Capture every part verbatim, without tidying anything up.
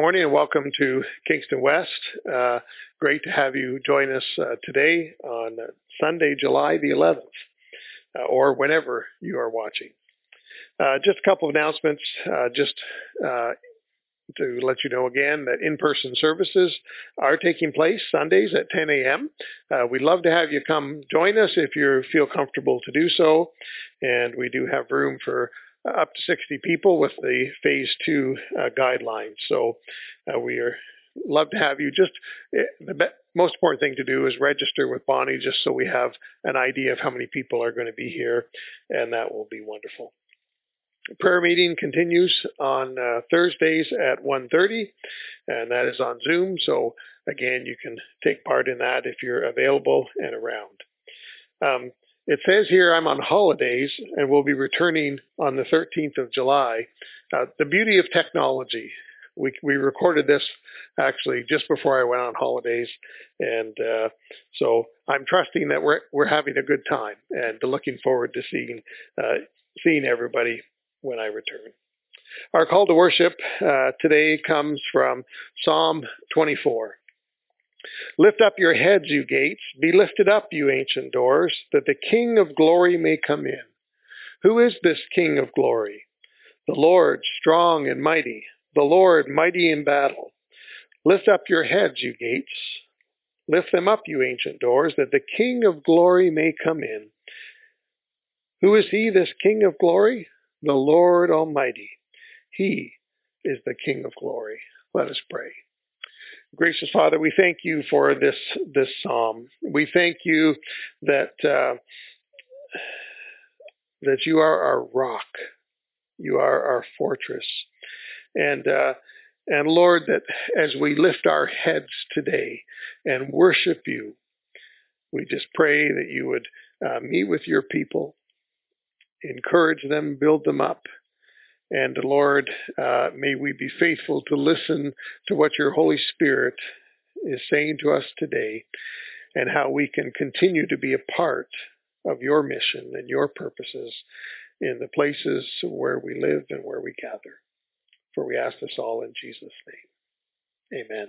morning and welcome to Kingston West. Uh, great to have you join us uh, today on Sunday, July the eleventh, uh, or whenever you are watching. Uh, just a couple of announcements, uh, just uh, to let you know again that in-person services are taking place Sundays at ten a.m. Uh, we'd love to have you come join us if you feel comfortable to do so, and we do have room for up to sixty people with the phase two uh, guidelines. So uh, we are love to have you. Just the be- most important thing to do is register with Bonnie, just so we have an idea of how many people are going to be here, and that will be wonderful. Prayer meeting continues on uh, Thursdays at one thirty, and that is on Zoom. So again, you can take part in that if you're available and around. Um, It says here I'm on holidays and will be returning on the thirteenth of July. Uh, the beauty of technology. We we recorded this actually just before I went on holidays, and uh, so I'm trusting that we're we're having a good time and looking forward to seeing uh, seeing everybody when I return. Our call to worship uh, today comes from Psalm twenty-four. Lift up your heads, you gates. Be lifted up, you ancient doors, that the King of glory may come in. Who is this King of glory? The Lord, strong and mighty, the Lord, mighty in battle. Lift up your heads, you gates. Lift them up, you ancient doors, that the King of glory may come in. Who is he, this King of glory? The Lord Almighty. He is the King of glory. Let us pray. Gracious Father, we thank you for this this psalm. We thank you that uh, that you are our rock, you are our fortress, and uh, and Lord, that as we lift our heads today and worship you, we just pray that you would uh, meet with your people, encourage them, build them up. And Lord, uh, may we be faithful to listen to what your Holy Spirit is saying to us today, and how we can continue to be a part of your mission and your purposes in the places where we live and where we gather. For we ask this all in Jesus' name. Amen.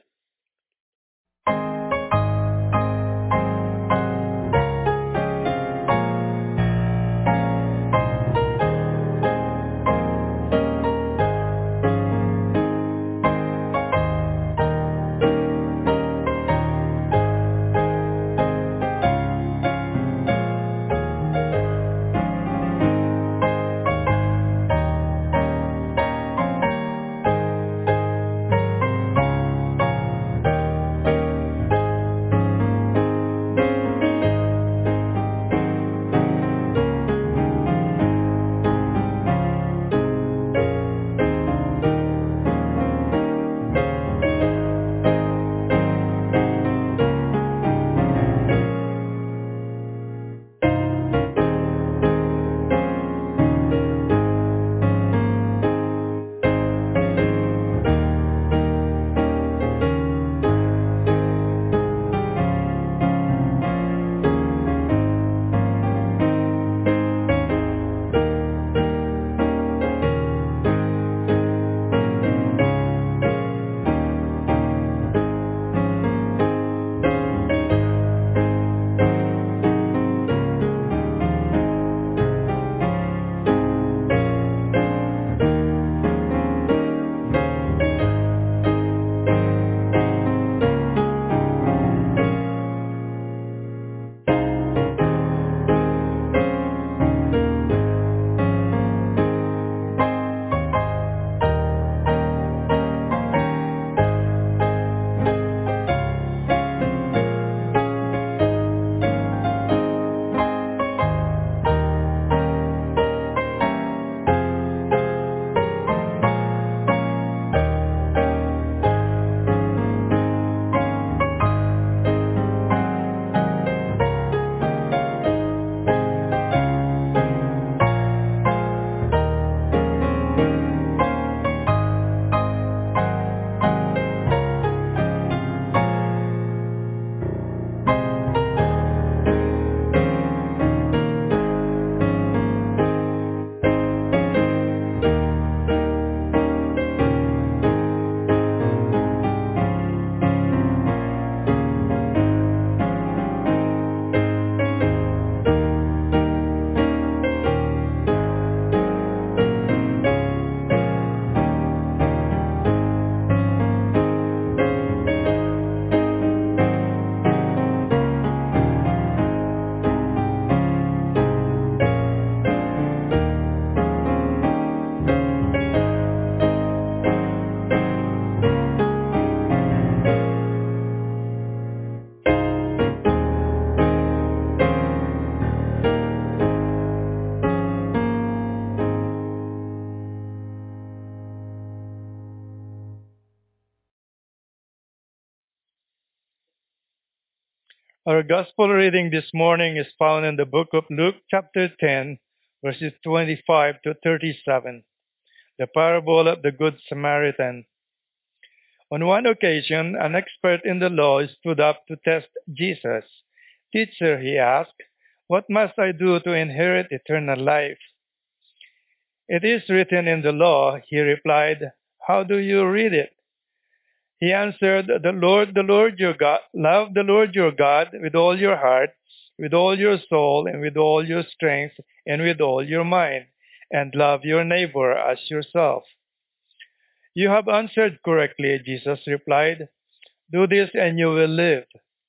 Our gospel reading this morning is found in the book of Luke, chapter ten, verses twenty-five to thirty-seven, the parable of the Good Samaritan. On one occasion, an expert in the law stood up to test Jesus. "Teacher," he asked, "what must I do to inherit eternal life?" "It is written in the law," he replied. "How do you read it?" He answered, "The Lord, the Lord your God, love the Lord your God with all your heart, with all your soul, and with all your strength, and with all your mind, and love your neighbor as yourself." "You have answered correctly," Jesus replied. "Do this and you will live."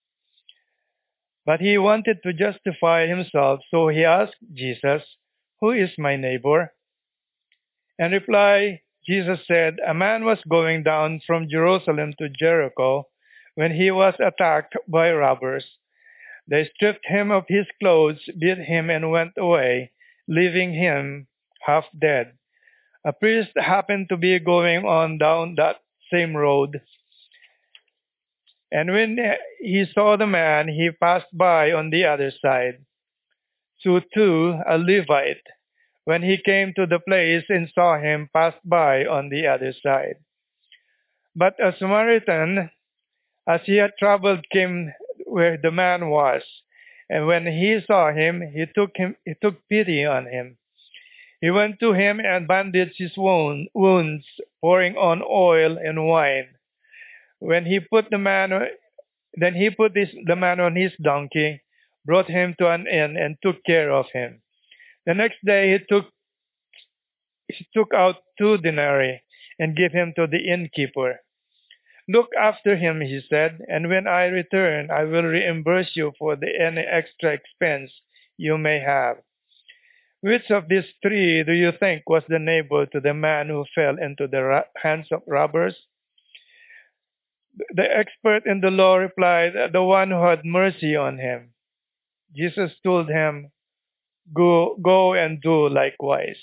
But he wanted to justify himself, so he asked Jesus, "Who is my neighbor?" In reply, Jesus said, "A man was going down from Jerusalem to Jericho when he was attacked by robbers. They stripped him of his clothes, beat him, and went away, leaving him half dead. A priest happened to be going on down that same road, and when he saw the man, he passed by on the other side. So too, a Levite, when he came to the place and saw him, passed by on the other side. But a Samaritan, as he had traveled, came where the man was, and when he saw him, he took him, he took pity on him. He went to him and bandaged his wound, wounds, pouring on oil and wine. When he put the man, then he put this, the man on his donkey, brought him to an inn, and took care of him. The next day he took he took out two denarii and gave him to the innkeeper. 'Look after him,' he said, 'and when I return, I will reimburse you for the any extra expense you may have.' Which of these three do you think was the neighbor to the man who fell into the ra- hands of robbers?" The expert in the law replied, "The one who had mercy on him." Jesus told him, Go, go and do likewise."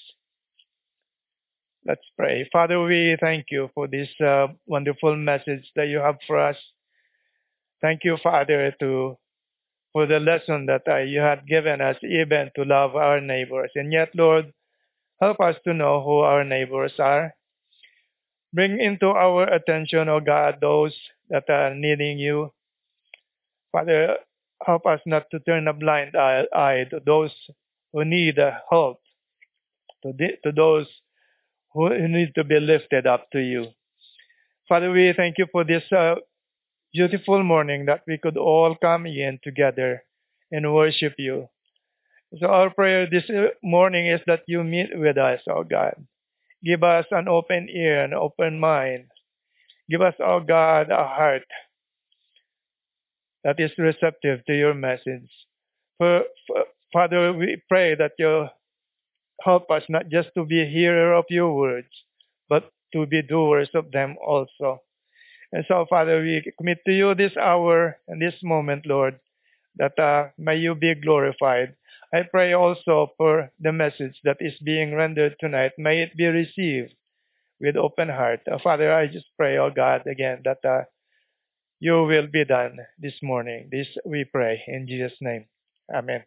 Let's pray. Father, we thank you for this uh, wonderful message that you have for us. Thank you, Father, to for the lesson that uh, you had given us, even to love our neighbors. And yet, Lord, help us to know who our neighbors are. Bring into our attention, O God, those that are needing you. Father, help us not to turn a blind eye, eye to those who need uh, help, to, the, to those who need to be lifted up to you. Father, we thank you for this uh, beautiful morning that we could all come in together and worship you. So our prayer this uh, morning is that you meet with us, oh God. Give us an open ear, an open mind. Give us, oh God, a heart that is receptive to your message. For, for, Father, we pray that you help us not just to be a hearer of your words, but to be doers of them also. And so, Father, we commit to you this hour and this moment, Lord, that uh, may you be glorified. I pray also for the message that is being rendered tonight. May it be received with open heart. Uh, Father, I just pray, oh God, again, that uh, you will be done this morning. This we pray in Jesus' name. Amen.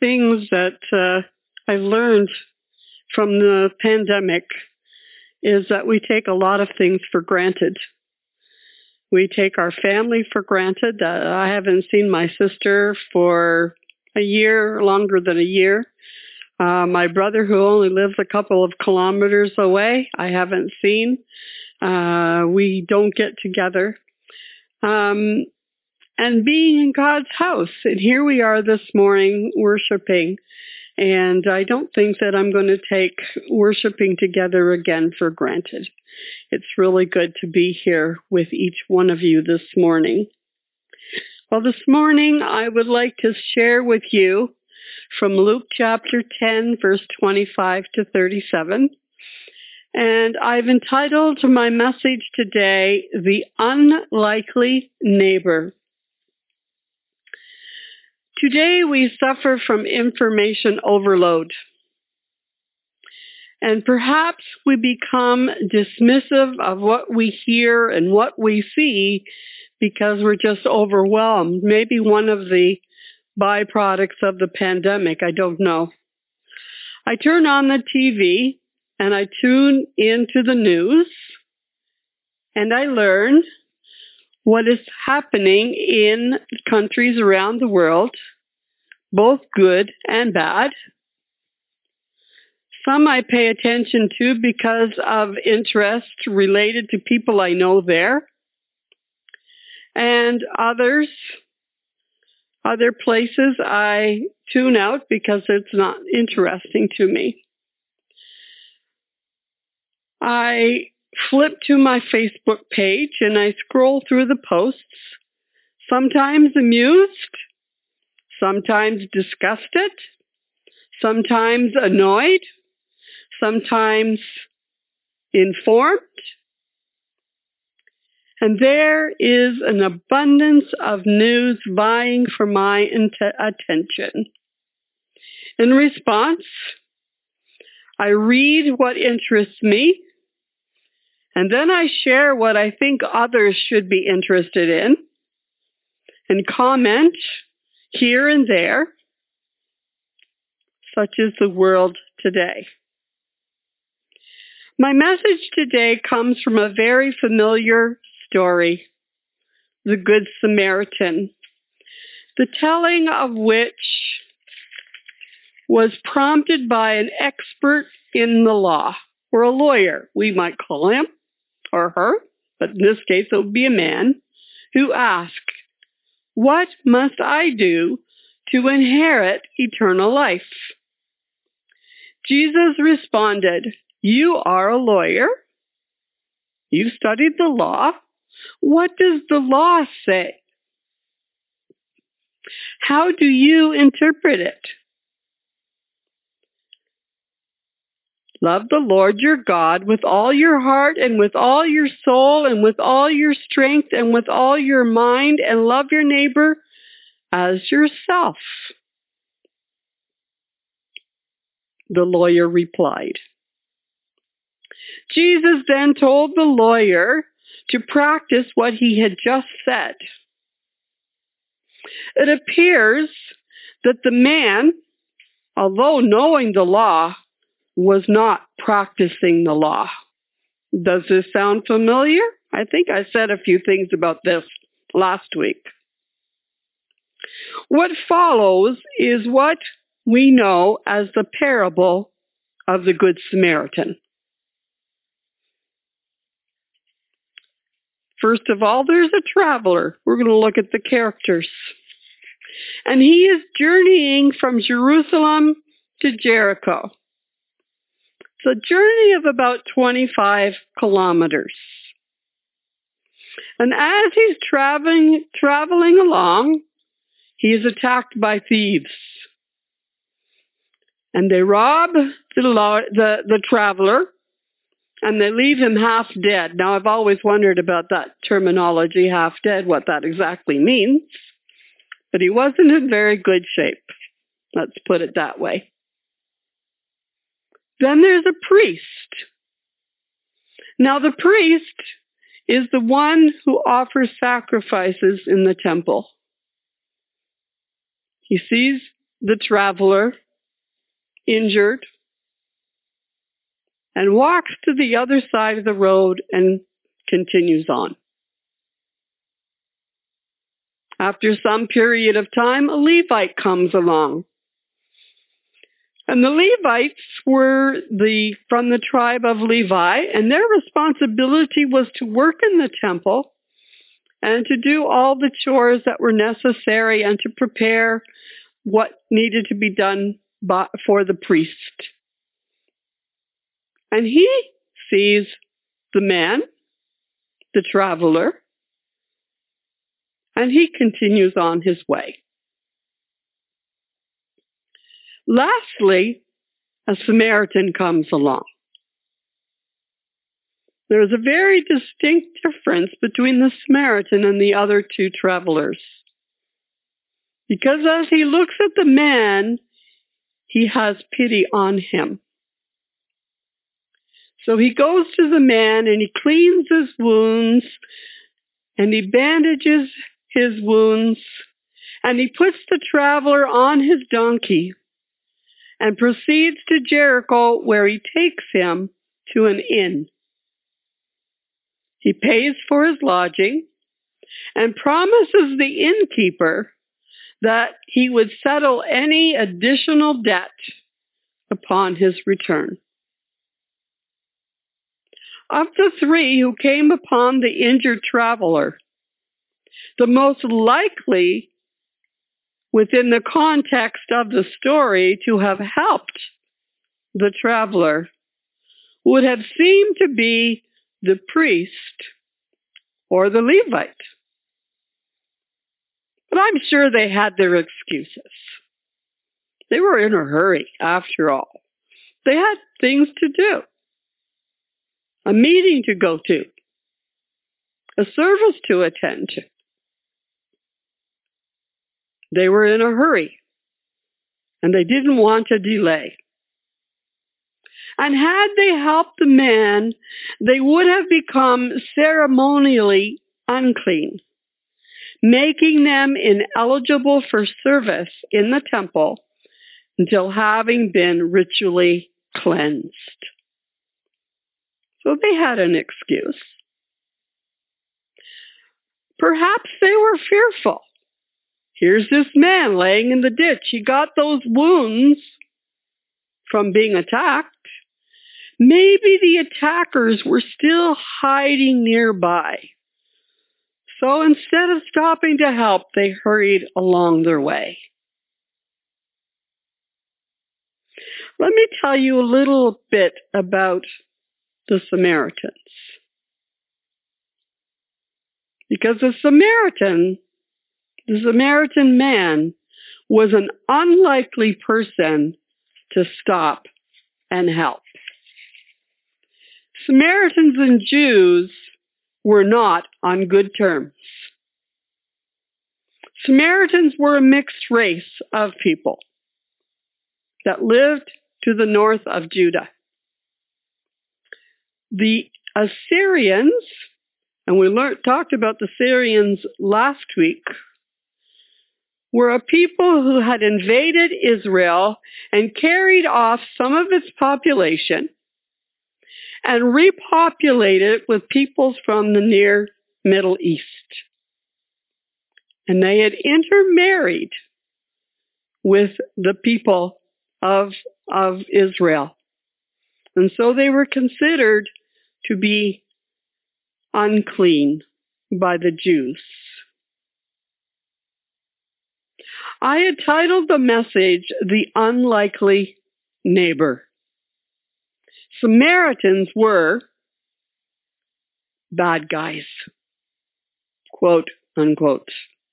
things that uh, I've learned from the pandemic is that we take a lot of things for granted. We take our family for granted. Uh, I haven't seen my sister for a year, longer than a year. Uh, my brother, who only lives a couple of kilometers away, I haven't seen. Uh, we don't get together. Um, and being in God's house. And here we are this morning worshiping. And I don't think that I'm going to take worshiping together again for granted. It's really good to be here with each one of you this morning. Well, this morning I would like to share with you from Luke chapter ten, verse twenty-five to thirty-seven. And I've entitled my message today, The Unlikely Neighbor. Today we suffer from information overload. And perhaps we become dismissive of what we hear and what we see because we're just overwhelmed. Maybe one of the byproducts of the pandemic, I don't know. I turn on the T V and I tune into the news and I learn what is happening in countries around the world, both good and bad. Some I pay attention to because of interest related to people I know there. And others, other places I tune out because it's not interesting to me. I flip to my Facebook page and I scroll through the posts, sometimes amused, sometimes disgusted, sometimes annoyed, sometimes informed. And there is an abundance of news vying for my int- attention. In response, I read what interests me, and then I share what I think others should be interested in, and comment here and there, such is the world today. My message today comes from a very familiar story, the Good Samaritan, the telling of which was prompted by an expert in the law, or a lawyer, we might call him, or her, but in this case it would be a man, who asked, "What must I do to inherit eternal life?" Jesus responded, "You are a lawyer. You studied the law. What does the law say? How do you interpret it? Love the Lord your God with all your heart and with all your soul and with all your strength and with all your mind, and love your neighbor as yourself." The lawyer replied. Jesus then told the lawyer to practice what he had just said. It appears that the man, although knowing the law, was not practicing the law. Does this sound familiar? I think I said a few things about this last week. What follows is what we know as the parable of the Good Samaritan. First of all, there's a traveler. We're going to look at the characters. And he is journeying from Jerusalem to Jericho. It's a journey of about twenty-five kilometers. And as he's traveling, traveling along, he is attacked by thieves. And they rob the, the, the traveler, and they leave him half dead. Now, I've always wondered about that terminology, half dead, what that exactly means. But he wasn't in very good shape. Let's put it that way. Then there's a priest. Now, the priest is the one who offers sacrifices in the temple. He sees the traveler, injured, and walks to the other side of the road and continues on. After some period of time, a Levite comes along. And the Levites were the from the tribe of Levi, and their responsibility was to work in the temple and to do all the chores that were necessary and to prepare what needed to be done by, for the priest. And he sees the man, the traveler, and he continues on his way. Lastly, a Samaritan comes along. There is a very distinct difference between the Samaritan and the other two travelers. Because as he looks at the man, he has pity on him. So he goes to the man and he cleans his wounds and he bandages his wounds and he puts the traveler on his donkey and proceeds to Jericho, where he takes him to an inn. He pays for his lodging and promises the innkeeper that he would settle any additional debt upon his return. Of the three who came upon the injured traveler, the most likely within the context of the story to have helped the traveler would have seemed to be the priest or the Levite. But I'm sure they had their excuses. They were in a hurry, after all. They had things to do, a meeting to go to, a service to attend to. They were in a hurry, and they didn't want to delay. And had they helped the man, they would have become ceremonially unclean, making them ineligible for service in the temple until having been ritually cleansed. So they had an excuse. Perhaps they were fearful. Here's this man laying in the ditch. He got those wounds from being attacked. Maybe the attackers were still hiding nearby. So instead of stopping to help, they hurried along their way. Let me tell you a little bit about the Samaritans. Because the Samaritan The Samaritan man was an unlikely person to stop and help. Samaritans and Jews were not on good terms. Samaritans were a mixed race of people that lived to the north of Judah. The Assyrians, and we learned, talked about the Assyrians last week, were a people who had invaded Israel and carried off some of its population and repopulated it with peoples from the near Middle East. And they had intermarried with the people of, of Israel. And so they were considered to be unclean by the Jews. I had titled the message, The Unlikely Neighbor. Samaritans were bad guys, quote unquote.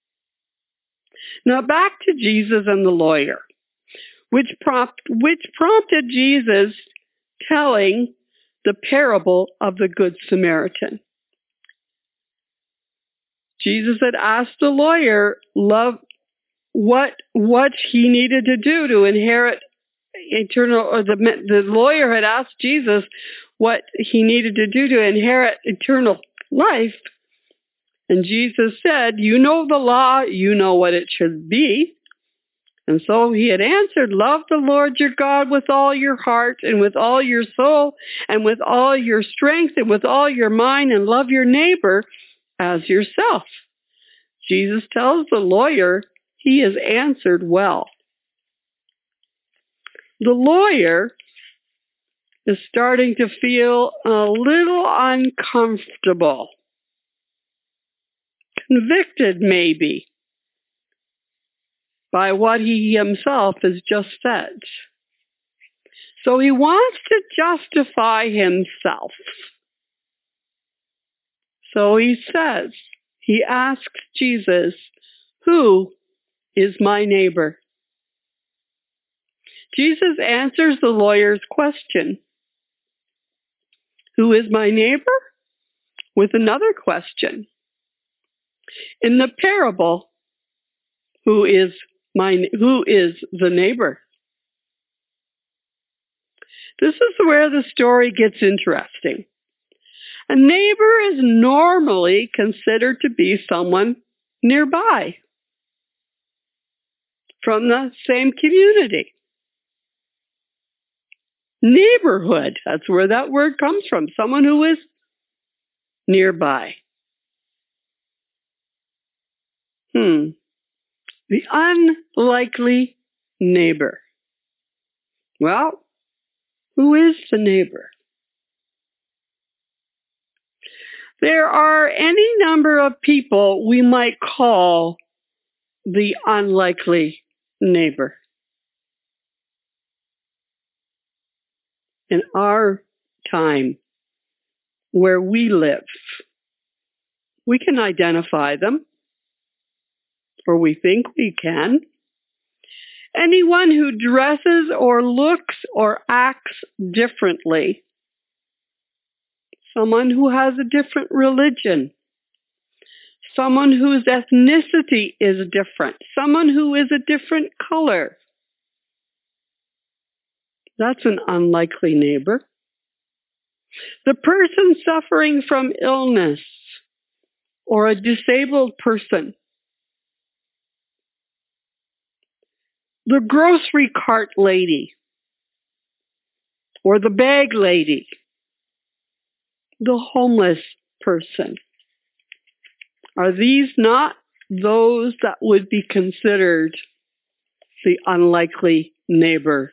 Now back to Jesus and the lawyer, which, prompt, which prompted Jesus telling the parable of the Good Samaritan. Jesus had asked the lawyer love, what what he needed to do to inherit eternal, or the, the lawyer had asked Jesus what he needed to do to inherit eternal life. And Jesus said, you know the law, you know what it should be. And so he had answered, love the Lord your God with all your heart and with all your soul and with all your strength and with all your mind, and love your neighbor as yourself. Jesus tells the lawyer he has answered well. The lawyer is starting to feel a little uncomfortable, convicted maybe, by what he himself has just said. So he wants to justify himself. So he says, he asks Jesus, who is my neighbor? Jesus answers the lawyer's question, who is my neighbor? With another question. In the parable, who is my who is the neighbor? This is where the story gets interesting. A neighbor is normally considered to be someone nearby, from the same community. Neighborhood, that's where that word comes from, someone who is nearby. Hmm. The unlikely neighbor. Well, who is the neighbor? There are any number of people we might call the unlikely neighbor. In our time, where we live, we can identify them, or we think we can. Anyone who dresses or looks or acts differently. Someone who has a different religion. Someone whose ethnicity is different. Someone who is a different color. That's an unlikely neighbor. The person suffering from illness or a disabled person. The grocery cart lady or the bag lady. The homeless person. Are these not those that would be considered the unlikely neighbor?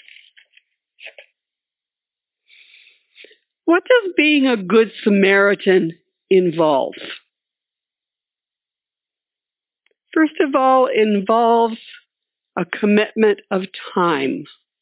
What does being a good Samaritan involve? First of all, it involves a commitment of time.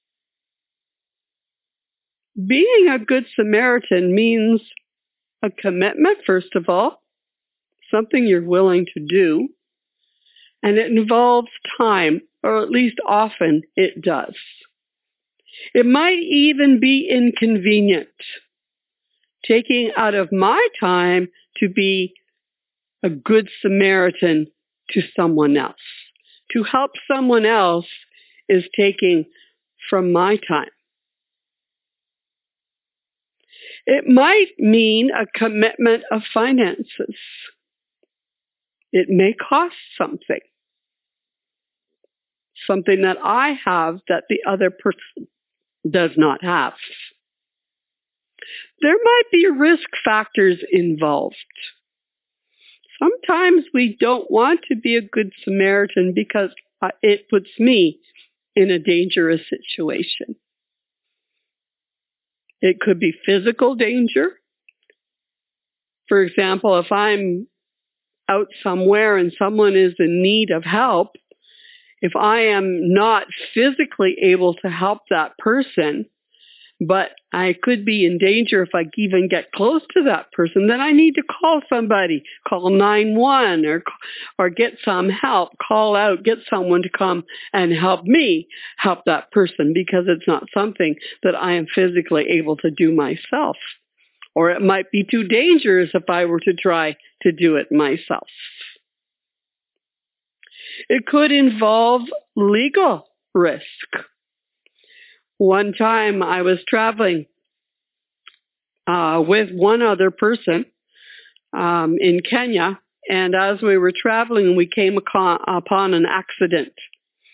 Being a good Samaritan means a commitment, first of all, something you're willing to do, and it involves time, or at least often it does. It might even be inconvenient, taking out of my time to be a good Samaritan to someone else. To help someone else is taking from my time. It might mean a commitment of finances. It may cost something. Something that I have that the other person does not have. There might be risk factors involved. Sometimes we don't want to be a good Samaritan because it puts me in a dangerous situation. It could be physical danger. For example, if I'm out somewhere and someone is in need of help, if I am not physically able to help that person, but I could be in danger if I even get close to that person, then I need to call somebody, call nine one one or, or get some help, call out, get someone to come and help me help that person because it's not something that I am physically able to do myself. Or it might be too dangerous if I were to try to do it myself. It could involve legal risk. One time I was traveling uh, with one other person um, in Kenya, and as we were traveling, we came upon an accident.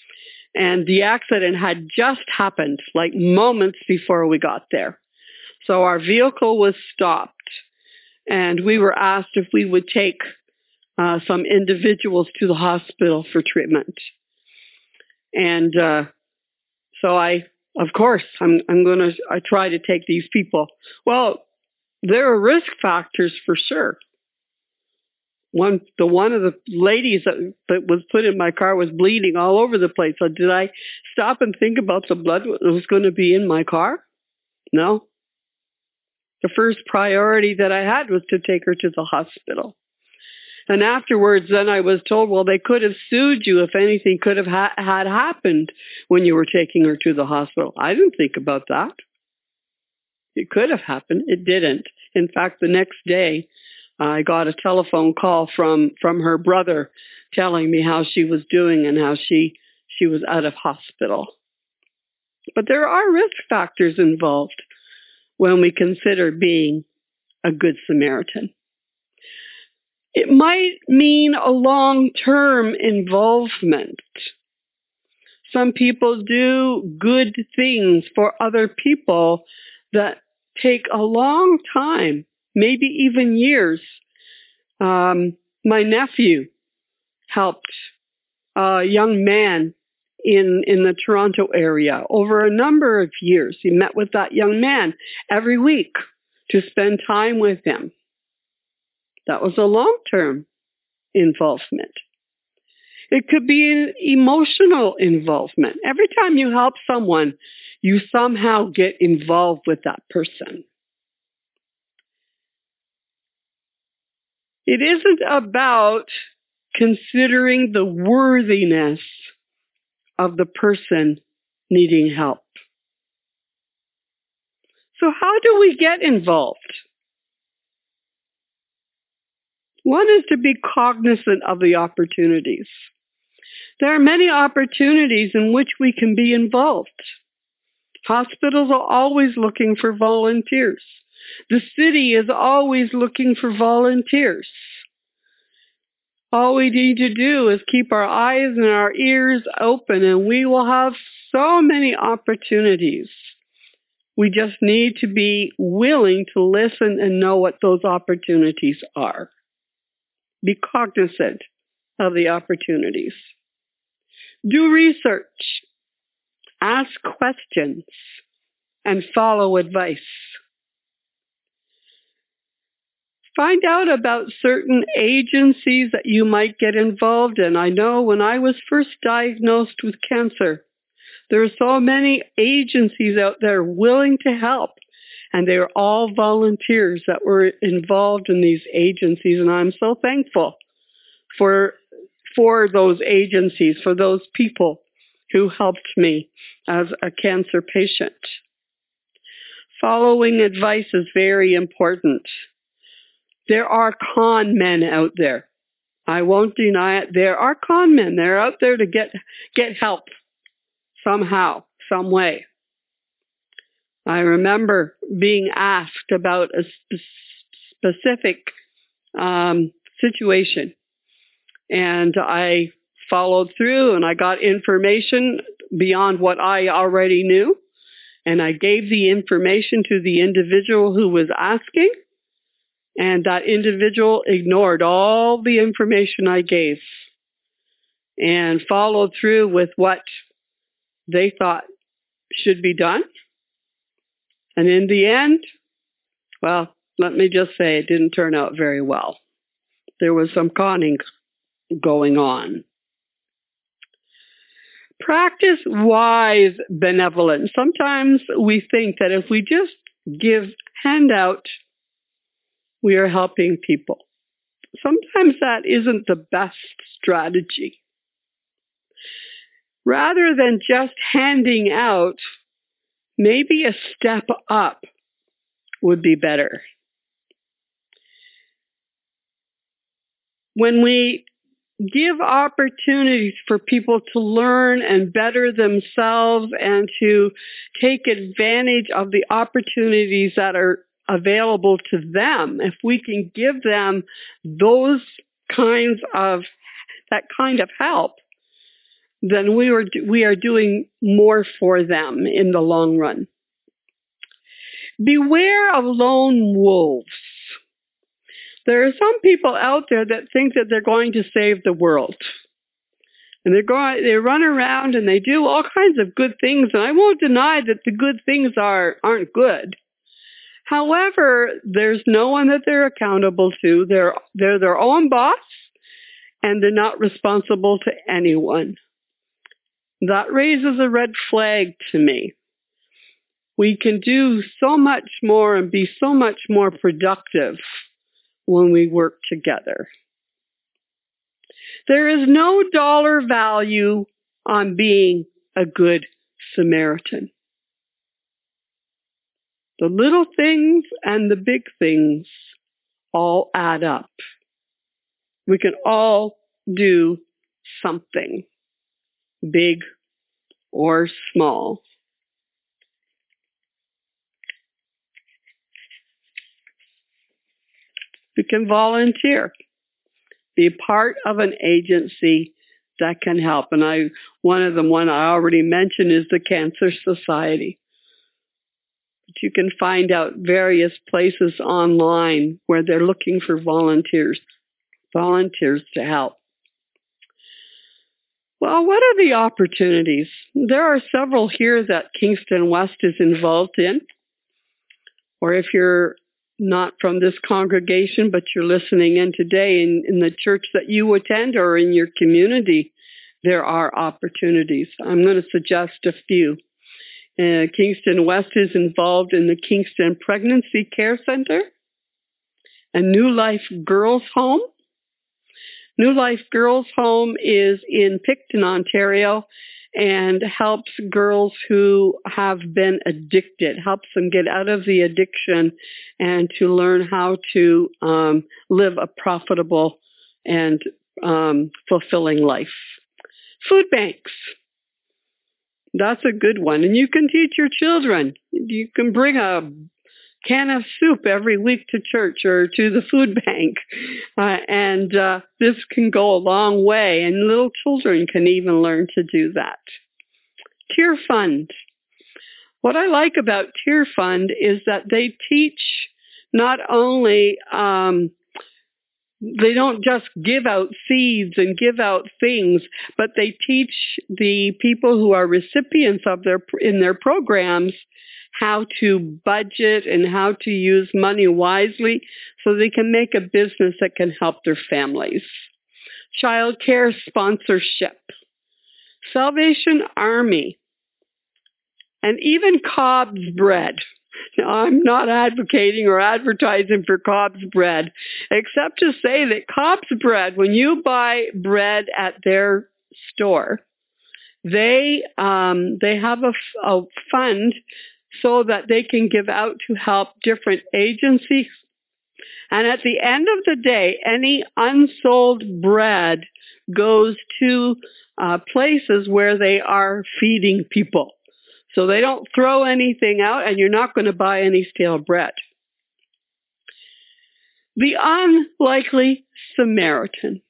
And the accident had just happened, like moments before we got there. So our vehicle was stopped, and we were asked if we would take uh, some individuals to the hospital for treatment. And uh, so I, of course, I'm, I'm going to I try to take these people. Well, there are risk factors for sure. One, the one of the ladies that, that was put in my car was bleeding all over the place. So did I stop and think about the blood that was going to be in my car? No. The first priority that I had was to take her to the hospital. And afterwards, then I was told, well, they could have sued you if anything could have ha- had happened when you were taking her to the hospital. I didn't think about that. It could have happened. It didn't. In fact, the next day, I got a telephone call from, from her brother telling me how she was doing and how she, she was out of hospital. But there are risk factors involved when we consider being a good Samaritan. It might mean a long-term involvement. Some people do good things for other people that take a long time, maybe even years. Um, my nephew helped a young man in, in the Toronto area over a number of years. He met with that young man every week to spend time with him. That was a long-term involvement. It could be an emotional involvement. Every time you help someone, you somehow get involved with that person. It isn't about considering the worthiness of the person needing help. So how do we get involved? One is to be cognizant of the opportunities. There are many opportunities in which we can be involved. Hospitals are always looking for volunteers. The city is always looking for volunteers. All we need to do is keep our eyes and our ears open, and we will have so many opportunities. We just need to be willing to listen and know what those opportunities are. Be cognizant of the opportunities. Do research. Ask questions and follow advice. Find out about certain agencies that you might get involved in. I know when I was first diagnosed with cancer, there are so many agencies out there willing to help, and they are all volunteers that were involved in these agencies, and I'm so thankful for for those agencies, for those people who helped me as a cancer patient. Following advice is very important. There are con men out there. I won't deny it. There are con men. They're out there to get get help somehow, some way. I remember being asked about a sp- specific um, situation, and I followed through and I got information beyond what I already knew, and I gave the information to the individual who was asking, and that individual ignored all the information I gave and followed through with what they thought should be done. And in the end, well, let me just say it didn't turn out very well. There was some conning going on. Practice wise benevolence. Sometimes we think that if we just give handout, we are helping people. Sometimes that isn't the best strategy. Rather than just handing out, maybe a step up would be better. When we give opportunities for people to learn and better themselves and to take advantage of the opportunities that are available to them, if we can give them those kinds of, that kind of help, then we are, we are doing more for them in the long run. Beware of lone wolves. There are some people out there that think that they're going to save the world. And they're going, they run around and they do all kinds of good things. And I won't deny that the good things are, aren't good. However, there's no one that they're accountable to. They're, they're their own boss, and they're not responsible to anyone. That raises a red flag to me. We can do so much more and be so much more productive when we work together. There is no dollar value on being a good Samaritan. The little things and the big things all add up. We can all do something, big or small. We can volunteer, be part of an agency that can help. And I, one of them, one I already mentioned, is the Cancer Society. But you can find out various places online where they're looking for volunteers, volunteers to help. Well, what are the opportunities? There are several here that Kingston West is involved in. Or if you're not from this congregation, but you're listening in today in, in the church that you attend or in your community, there are opportunities. I'm going to suggest a few. Uh, Kingston West is involved in the Kingston Pregnancy Care Center, a New Life Girls Home. New Life Girls Home is in Picton, Ontario, and helps girls who have been addicted, helps them get out of the addiction and to learn how to um, live a profitable and um, fulfilling life. Food banks. That's a good one. And you can teach your children. You can bring a can of soup every week to church or to the food bank. Uh, and uh, this can go a long way. And little children can even learn to do that. Tear Fund. What I like about Tear Fund is that they teach not only, um, they don't just give out seeds and give out things, but they teach the people who are recipients of their in their programs how to budget and how to use money wisely so they can make a business that can help their families. Child care sponsorship. Salvation Army. And even Cobb's bread. Now, I'm not advocating or advertising for Cobb's bread, except to say that Cobb's bread, when you buy bread at their store, they um, they have a, a fund so that they can give out to help different agencies. And at the end of the day, any unsold bread goes to uh, places where they are feeding people. So they don't throw anything out, and you're not going to buy any stale bread. The unlikely Samaritan.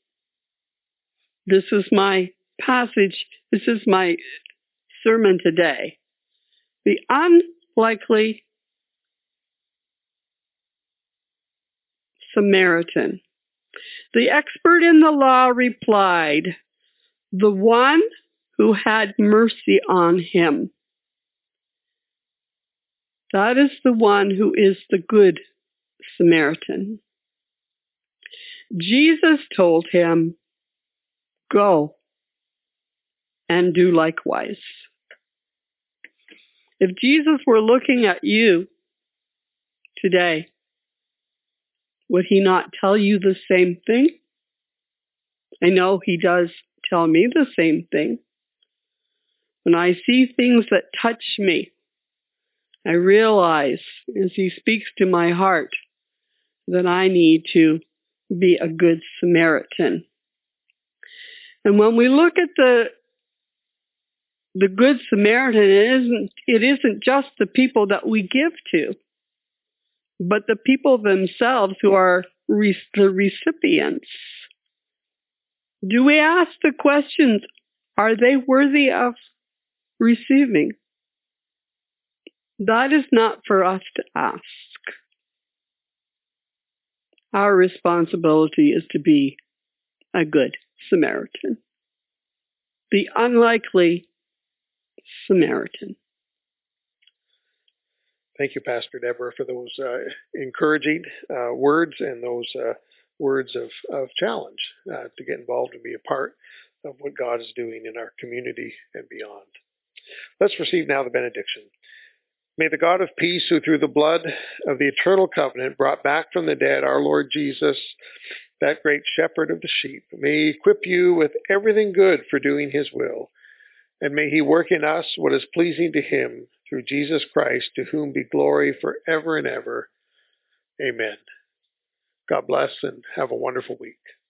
This is my passage. This is my sermon today. The unlikely Samaritan. The expert in the law replied, "The one who had mercy on him." That is the one who is the good Samaritan. Jesus told him, "Go and do likewise." If Jesus were looking at you today, would he not tell you the same thing? I know he does tell me the same thing. When I see things that touch me, I realize as he speaks to my heart that I need to be a good Samaritan. And when we look at the the good Samaritan, it isn't it isn't just the people that we give to, but the people themselves who are re- the recipients. Do we ask the questions, Are they worthy of receiving? That is not for us to ask. Our responsibility is to be a good Samaritan, the unlikely Samaritan. Thank you, Pastor Deborah, for those uh, encouraging uh, words and those uh, words of, of challenge uh, to get involved and be a part of what God is doing in our community and beyond. Let's receive now the benediction. May the God of peace, who through the blood of the eternal covenant brought back from the dead our Lord Jesus, that great shepherd of the sheep, may he equip you with everything good for doing his will, and may he work in us what is pleasing to him through Jesus Christ, to whom be glory forever and ever. Amen. God bless and have a wonderful week.